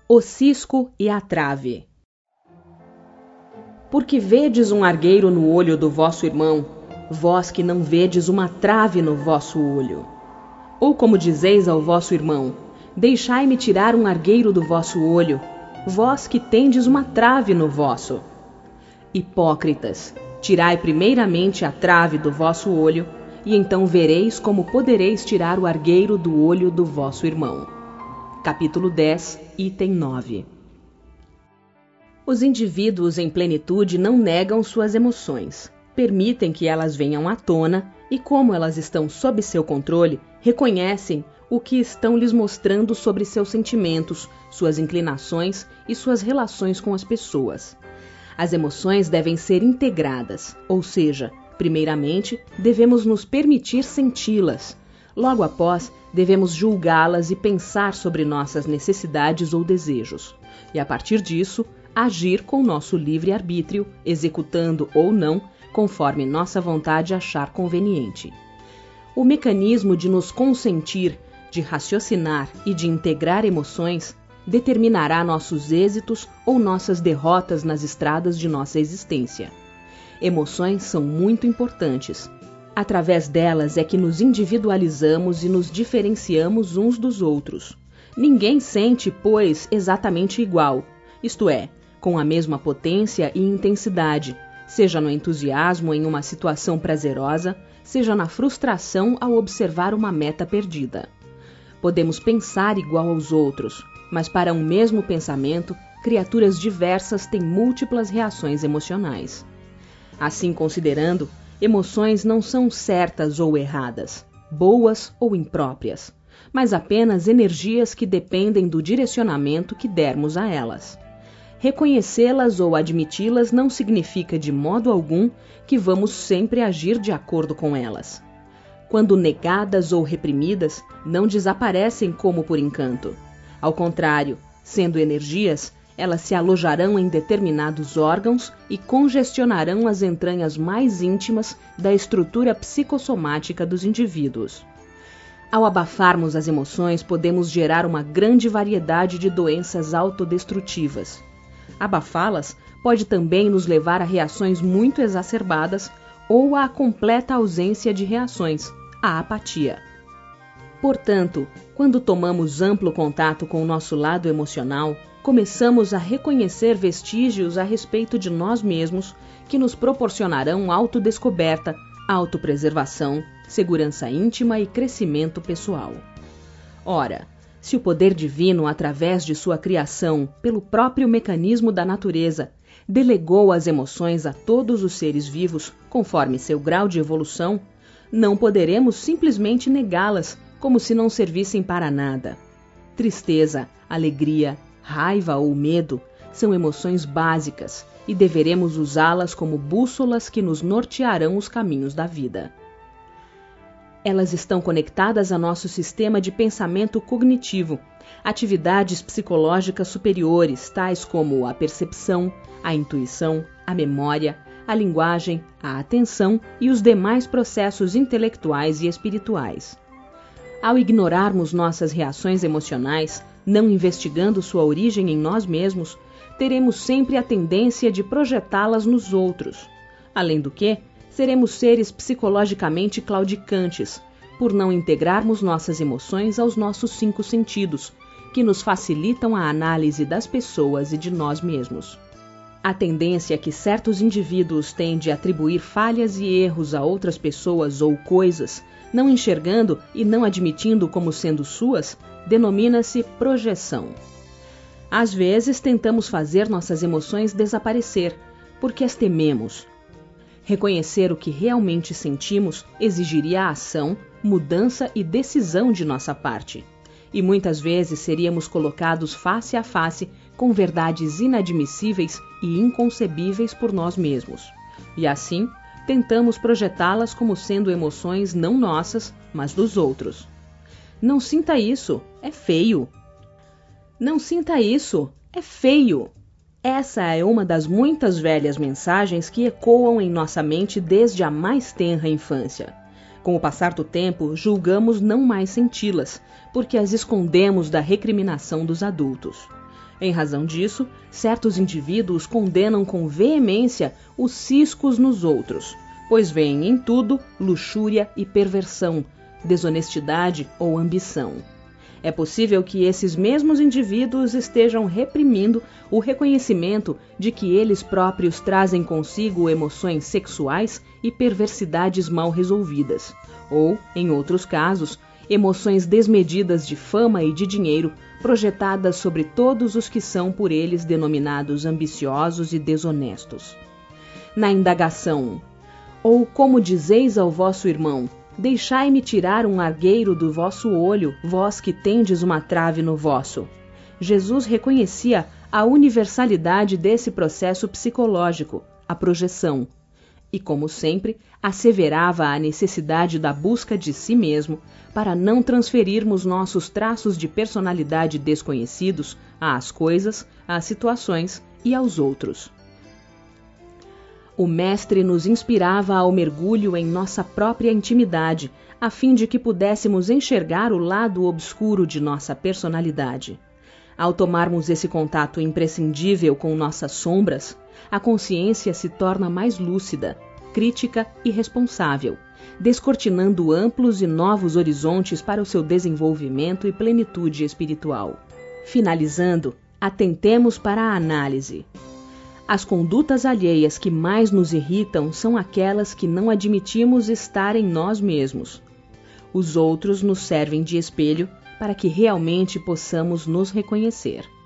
O cisco e a trave. Porque vedes um argueiro no olho do vosso irmão, vós que não vedes uma trave no vosso olho? Ou como dizeis ao vosso irmão, deixai-me tirar um argueiro do vosso olho, vós que tendes uma trave no vosso? Hipócritas, tirai primeiramente a trave do vosso olho, e então vereis como podereis tirar o argueiro do olho do vosso irmão. Capítulo 10, item 9. Os indivíduos em plenitude não negam suas emoções, permitem que elas venham à tona e, como elas estão sob seu controle, reconhecem o que estão lhes mostrando sobre seus sentimentos, suas inclinações e suas relações com as pessoas. As emoções devem ser integradas, ou seja, primeiramente, devemos nos permitir senti-las. Logo após, devemos julgá-las e pensar sobre nossas necessidades ou desejos. E a partir disso, agir com nosso livre-arbítrio, executando ou não, conforme nossa vontade achar conveniente. O mecanismo de nos consentir, de raciocinar e de integrar emoções determinará nossos êxitos ou nossas derrotas nas estradas de nossa existência. Emoções são muito importantes. Através delas é que nos individualizamos e nos diferenciamos uns dos outros. Ninguém sente, pois, exatamente igual, isto é, com a mesma potência e intensidade, seja no entusiasmo em uma situação prazerosa, seja na frustração ao observar uma meta perdida. Podemos pensar igual aos outros, mas para um mesmo pensamento, criaturas diversas têm múltiplas reações emocionais. Assim considerando, emoções não são certas ou erradas, boas ou impróprias, mas apenas energias que dependem do direcionamento que dermos a elas. Reconhecê-las ou admiti-las não significa de modo algum que vamos sempre agir de acordo com elas. Quando negadas ou reprimidas, não desaparecem como por encanto. Ao contrário, sendo energias, elas se alojarão em determinados órgãos e congestionarão as entranhas mais íntimas da estrutura psicossomática dos indivíduos. Ao abafarmos as emoções, podemos gerar uma grande variedade de doenças autodestrutivas. Abafá-las pode também nos levar a reações muito exacerbadas ou à completa ausência de reações, a apatia. Portanto, quando tomamos amplo contato com o nosso lado emocional, começamos a reconhecer vestígios a respeito de nós mesmos que nos proporcionarão autodescoberta, autopreservação, segurança íntima e crescimento pessoal. Ora, se o poder divino, através de sua criação, pelo próprio mecanismo da natureza, delegou as emoções a todos os seres vivos, conforme seu grau de evolução, não poderemos simplesmente negá-las, como se não servissem para nada. Tristeza, alegria, raiva ou medo são emoções básicas e deveremos usá-las como bússolas que nos nortearão os caminhos da vida. Elas estão conectadas a nosso sistema de pensamento cognitivo, atividades psicológicas superiores, tais como a percepção, a intuição, a memória, a linguagem, a atenção e os demais processos intelectuais e espirituais. Ao ignorarmos nossas reações emocionais, não investigando sua origem em nós mesmos, teremos sempre a tendência de projetá-las nos outros. Além do que, seremos seres psicologicamente claudicantes, por não integrarmos nossas emoções aos nossos 5 sentidos, que nos facilitam a análise das pessoas e de nós mesmos. A tendência que certos indivíduos têm de atribuir falhas e erros a outras pessoas ou coisas, não enxergando e não admitindo como sendo suas, denomina-se projeção. Às vezes tentamos fazer nossas emoções desaparecer, porque as tememos. Reconhecer o que realmente sentimos exigiria ação, mudança e decisão de nossa parte. E muitas vezes seríamos colocados face a face com verdades inadmissíveis e inconcebíveis por nós mesmos. E assim, tentamos projetá-las como sendo emoções não nossas, mas dos outros. Não sinta isso, é feio. Não sinta isso, é feio. Essa é uma das muitas velhas mensagens que ecoam em nossa mente desde a mais tenra infância. Com o passar do tempo, julgamos não mais senti-las, porque as escondemos da recriminação dos adultos. Em razão disso, certos indivíduos condenam com veemência os ciscos nos outros, pois veem em tudo luxúria e perversão, desonestidade ou ambição. É possível que esses mesmos indivíduos estejam reprimindo o reconhecimento de que eles próprios trazem consigo emoções sexuais e perversidades mal resolvidas, ou, em outros casos, emoções desmedidas de fama e de dinheiro projetadas sobre todos os que são por eles denominados ambiciosos e desonestos. Na indagação, ou como dizeis ao vosso irmão, deixai-me tirar um argueiro do vosso olho, vós que tendes uma trave no vosso. Jesus reconhecia a universalidade desse processo psicológico, a projeção, e, como sempre, asseverava a necessidade da busca de si mesmo para não transferirmos nossos traços de personalidade desconhecidos às coisas, às situações e aos outros. O Mestre nos inspirava ao mergulho em nossa própria intimidade, a fim de que pudéssemos enxergar o lado obscuro de nossa personalidade. Ao tomarmos esse contato imprescindível com nossas sombras, a consciência se torna mais lúcida, crítica e responsável, descortinando amplos e novos horizontes para o seu desenvolvimento e plenitude espiritual. Finalizando, atentemos para a análise. As condutas alheias que mais nos irritam são aquelas que não admitimos estar em nós mesmos. Os outros nos servem de espelho para que realmente possamos nos reconhecer.